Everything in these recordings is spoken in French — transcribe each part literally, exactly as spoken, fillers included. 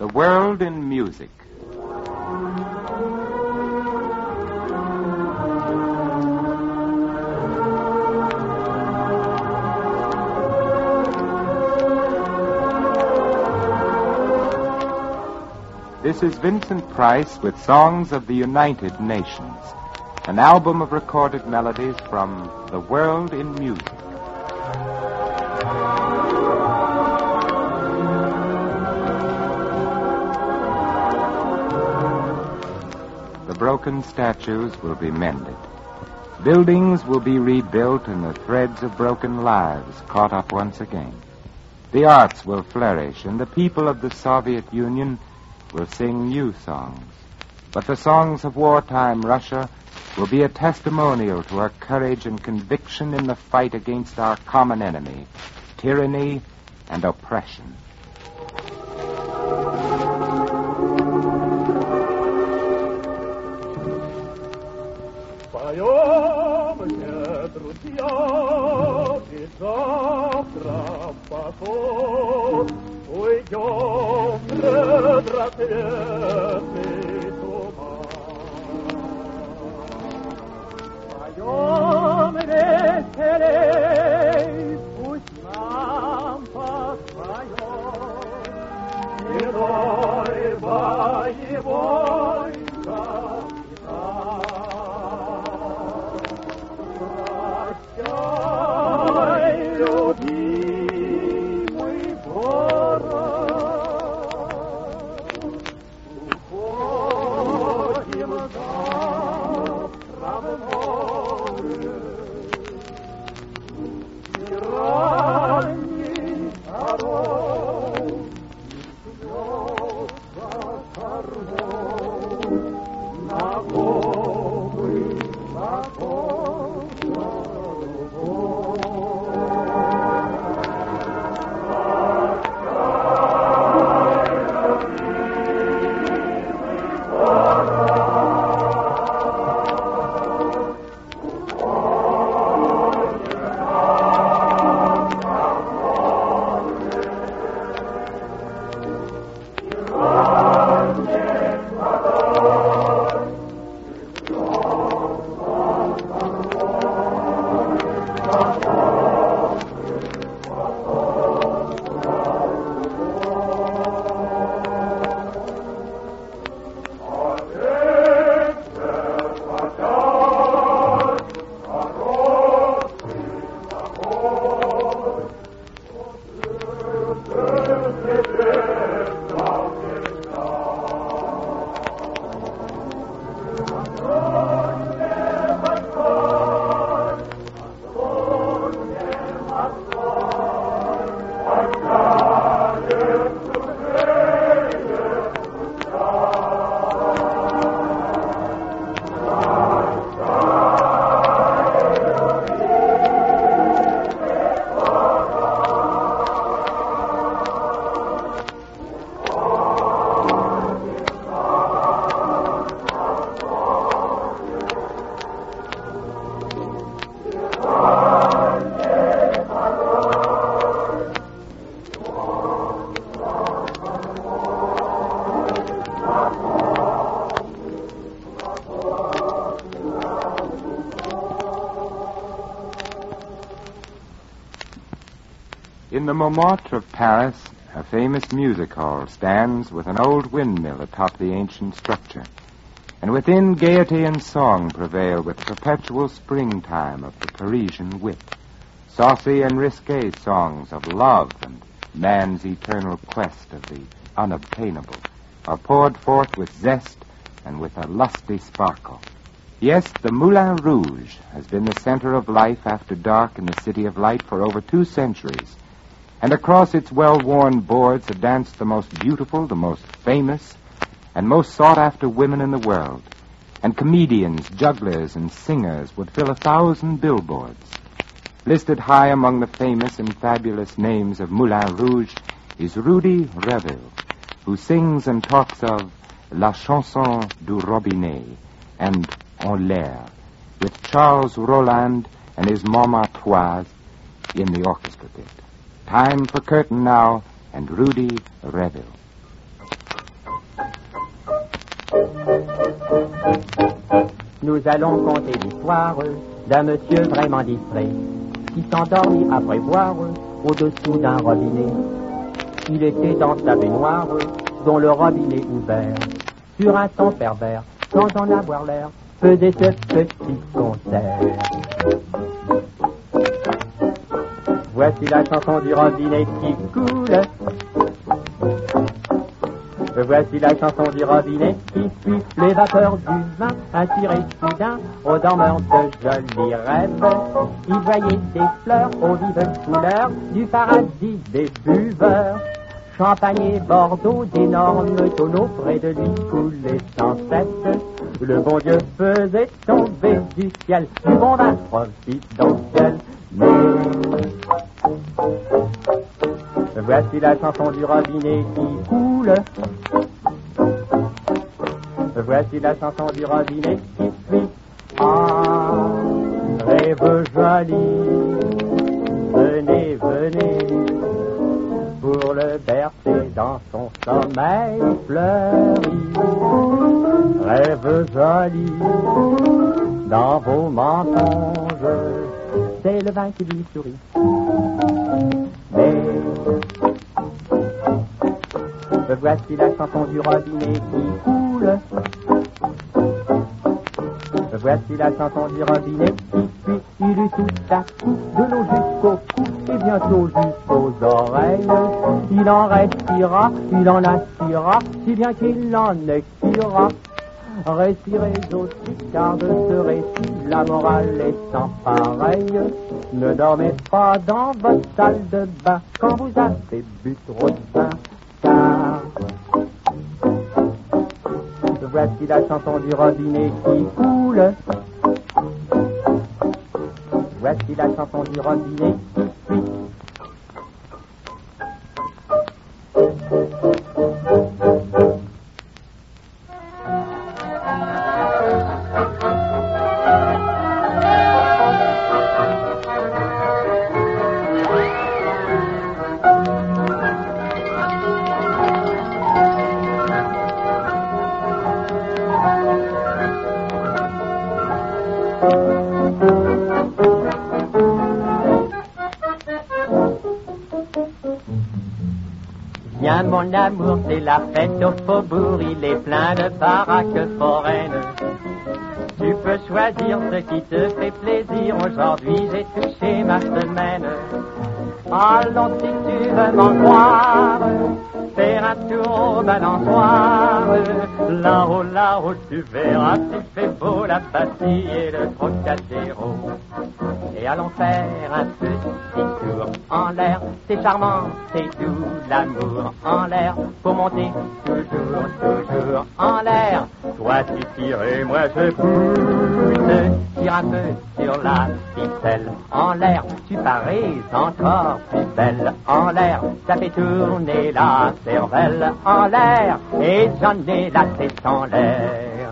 The World in Music. This is Vincent Price with Songs of the United Nations, an album of recorded melodies from The World in Music. The broken statues will be mended. Buildings will be rebuilt and the threads of broken lives caught up once again. The arts will flourish and the people of the Soviet Union will sing new songs. But the songs of wartime Russia will be a testimonial to our courage and conviction in the fight against our common enemy, tyranny and oppression. In the Montmartre of Paris, a famous music hall stands with an old windmill atop the ancient structure. And within, gaiety and song prevail with the perpetual springtime of the Parisian wit. Saucy and risque songs of love and man's eternal quest of the unobtainable are poured forth with zest and with a lusty sparkle. Yes, the Moulin Rouge has been the center of life after dark in the City of Light for over two centuries. And across its well-worn boards have danced the most beautiful, the most famous, and most sought-after women in the world. And comedians, jugglers, and singers would fill a thousand billboards. Listed high among the famous and fabulous names of Moulin Rouge is Rudy Reville, who sings and talks of La Chanson du Robinet and En l'air, with Charles Roland and his Montmartroise in the orchestra pit. Time for curtain now, and Rudy Reville. nous allons conter l'histoire d'un monsieur vraiment distrait qui s'endormit après boire au-dessous d'un robinet. Il était dans sa baignoire dont le robinet ouvert, sur un ton pervers, sans en avoir l'air, faisait ce petit concert. Voici la chanson du robinet qui coule. Voici la chanson du robinet qui suit les vapeurs du vin, attiré soudain aux dormeurs de jolis rêves. Il voyait des fleurs aux vives couleurs du paradis des buveurs. Champagne et Bordeaux, d'énormes tonneaux près de lui coulaient sans cesse. Le bon Dieu faisait tomber du ciel du bon vin providentiel. Mais voici la chanson du robinet qui coule. Voici la chanson du robinet qui suit. Ah, rêve joli, venez, venez, pour le bercer dans son sommeil fleuri. Rêve joli, dans vos mensonges, c'est le vin qui lui sourit. Mais voici la chanson du robinet qui coule. Voici la chanson du robinet qui suit. Il eut tout à coup de l'eau jusqu'au cou et bientôt jusqu'aux oreilles. Il en respira, il en aspira, si bien qu'il en expira. Respirez aussi, car de ce récit, la morale est sans pareil. Ne dormez pas dans votre salle de bain quand vous avez bu trop de vin, car voici la chanson du robinet qui coule. Voici la chanson du robinet qui suit. Viens mon amour, c'est la fête au faubourg, il est plein de baraques foraines. Tu peux choisir ce qui te fait plaisir, aujourd'hui j'ai touché ma semaine. Allons si tu veux m'en croire, faire un tour au balançoire. Là-haut, là-haut, tu verras, tu fais beau la Bastille et le Trocadéro. Et allons faire un petit tour en l'air, c'est charmant, c'est doux, l'amour en l'air, pour monter toujours, toujours en l'air. Toi tu tires et moi je pousse, tire un peu sur la ficelle en l'air, tu parais encore plus belle en l'air, ça fait tourner la cervelle en l'air, et j'en ai la tête en l'air.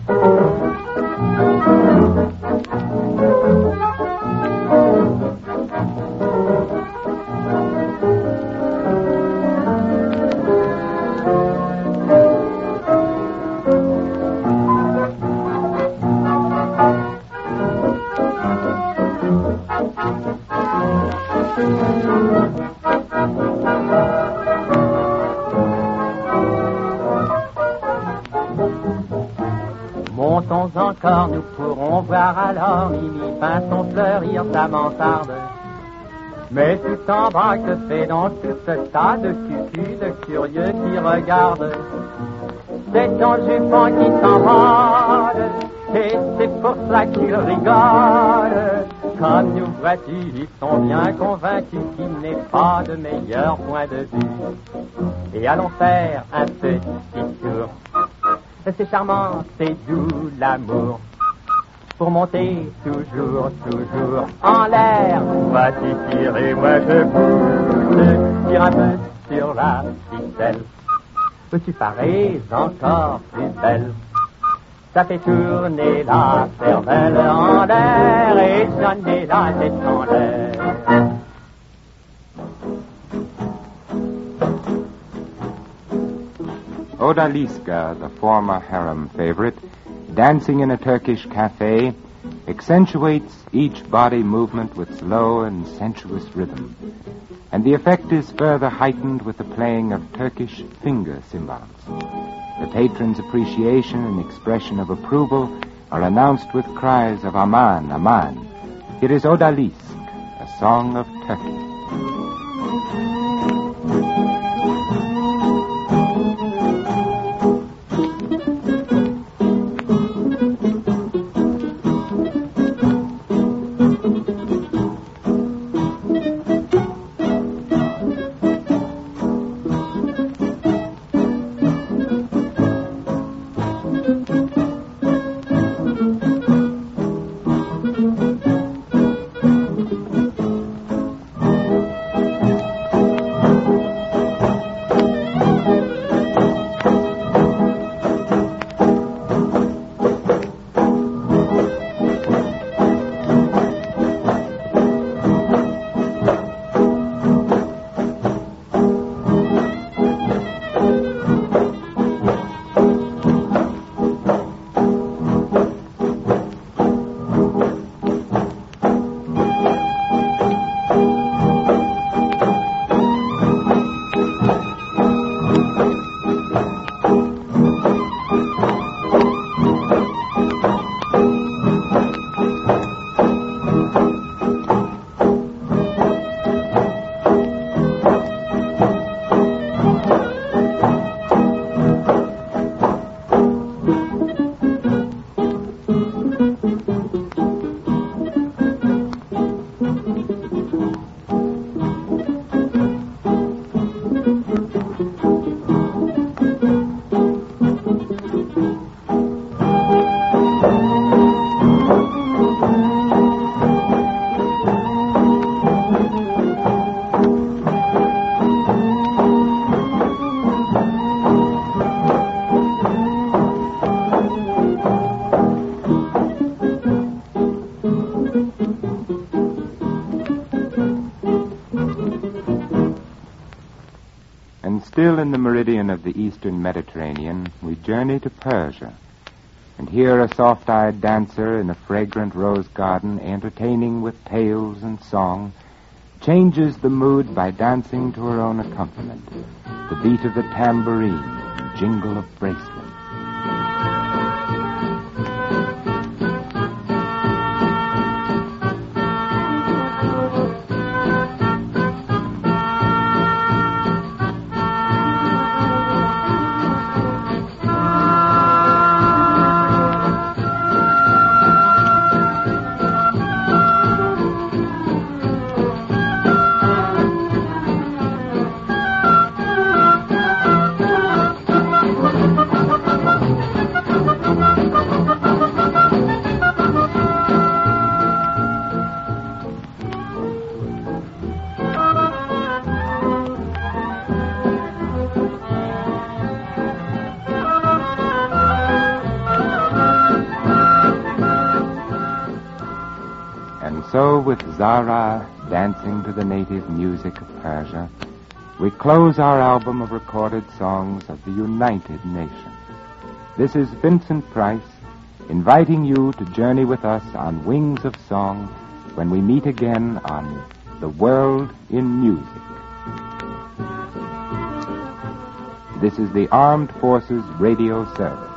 Montons encore, nous pourrons voir alors Mimi Pinson fleurir sa mansarde. Mais tout en bas, que fait donc tout ce tas de cucus, de curieux qui regardent? C'est ton jupon qui s'envole, et c'est pour ça qu'ils rigolent. Comme nous vois-tu, ils sont bien convaincus qu'il n'est pas de meilleur point de vue. Et allons faire un petit tour. C'est charmant, c'est doux l'amour, pour monter toujours, toujours en l'air. Vas-y tirer, moi je pousse, tire un peu sur la ficelle. Tu parais encore plus belle, ça fait tourner la cervelle en l'air, et j'en ai la tête en l'air. Odalisca, the former harem favorite, dancing in a Turkish cafe accentuates each body movement with slow and sensuous rhythm, and the effect is further heightened with the playing of Turkish finger cymbals. The patron's appreciation and expression of approval are announced with cries of Aman, Aman. It is Odalisk, a song of Turkey. Still in the meridian of the eastern Mediterranean, we journey to Persia. And here a soft-eyed dancer in a fragrant rose garden, entertaining with tales and song, changes the mood by dancing to her own accompaniment, the beat of the tambourine and jingle of bracelets. So, with Zara dancing to the native music of Persia, we close our album of recorded songs of the United Nations. This is Vincent Price, inviting you to journey with us on Wings of Song when we meet again on The World in Music. This is the Armed Forces Radio Service.